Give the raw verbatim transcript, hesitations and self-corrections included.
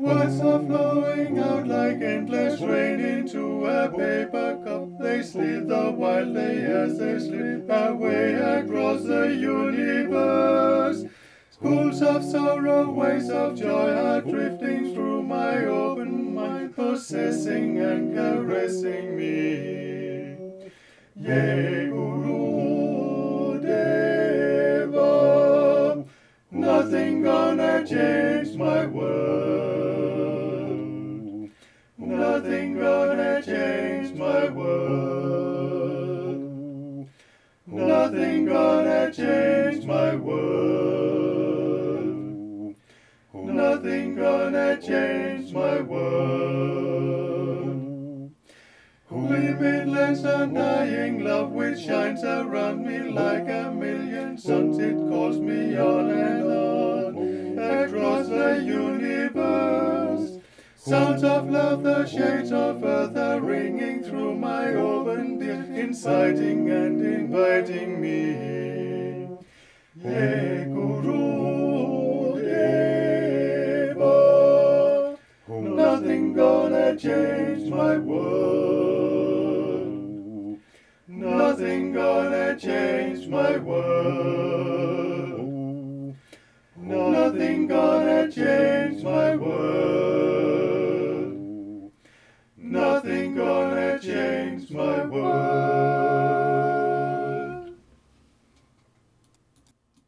Words are flowing out like endless rain into a paper cup. They slither wildly as they slip away across the universe. Schools of sorrow, waves of joy are drifting through my open mind, possessing and caressing me. Yea, Guru Deva, nothing gonna change my world. Nothing gonna change my world. Nothing gonna change my world. Nothing gonna change my world. Limitless, undying love which shines around me like a million suns. It calls me on and on across the universe. Sounds of love, the shades of earth are ringing through my open ear, inciting and inviting me. Hey, Guru Deva, nothing gonna change my world. Nothing gonna change my world. Nothing gonna